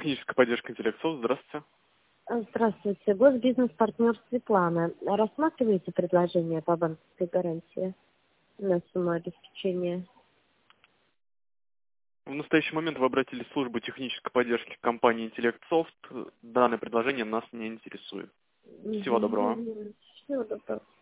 Техническая поддержка Интеллектсофт. Здравствуйте. Здравствуйте. Госбизнес-партнер Светлана. Рассматриваете предложение по банковской гарантии на сумму обеспечения? В настоящий момент вы обратились в службу технической поддержки компании Интеллектсофт. Данное предложение нас не интересует. Всего доброго. Всего доброго.